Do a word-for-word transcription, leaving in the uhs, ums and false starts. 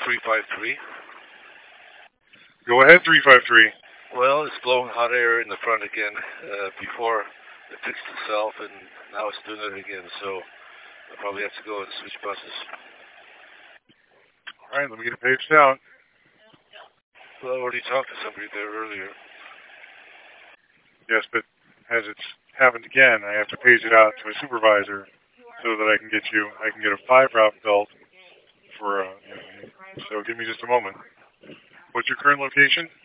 three five three. Go ahead, three five three. Well, it's blowing hot air in the front again. Uh, before it fixed itself, and now it's doing it again. So I probably have to go and switch buses. All right, let me get it paged out. Well, I already talked to somebody there earlier. Yes, but as it's happened again, I have to page it out to a supervisor so that I can get you, I can get a five route built for, uh, so give me just a moment. What's your current location?